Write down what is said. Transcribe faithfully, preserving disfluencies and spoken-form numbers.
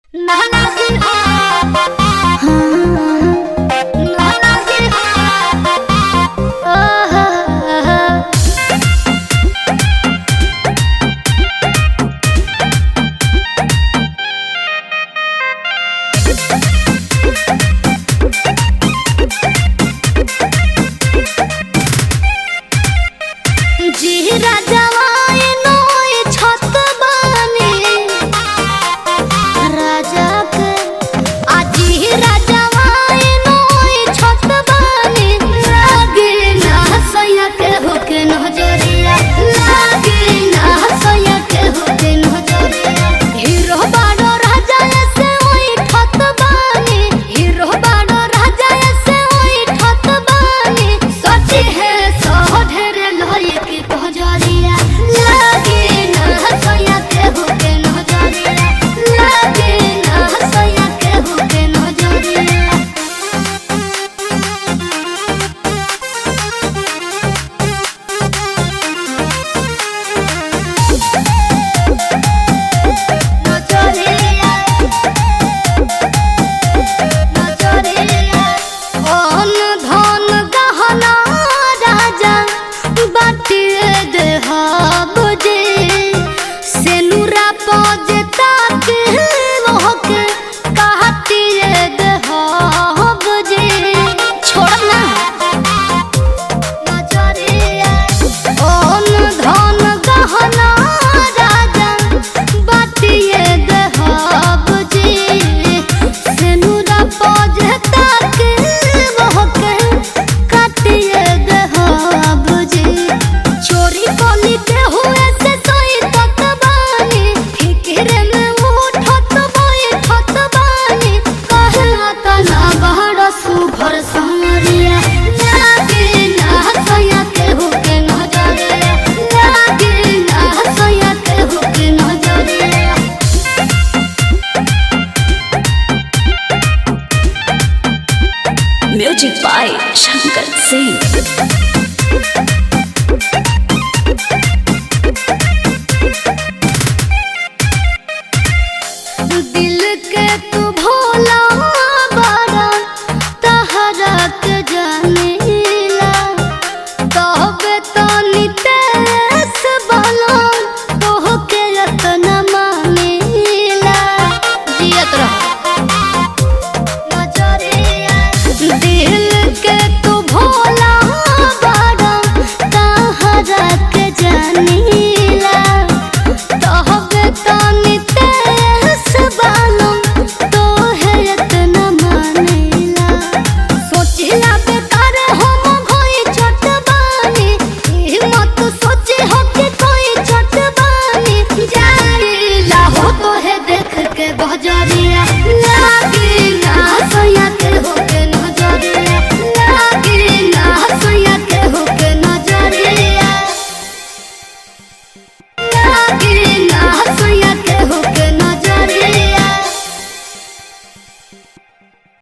Music by Shankar Singh. दिल के तू भोला बड़ा तहरा के जानेला तबे तो नितेश बनो तोह के रतना मानेला जियत रह नजरिया दिल के तू भोला बड़ा तहरा के जानेला तबे तो नितेश बनो तोह रतना मानेला सोचिला बेकार हम भई छोट बानी हिम्मत सोची हो के कोई छोट बानी जानिला हो तोहे देख के बजरिया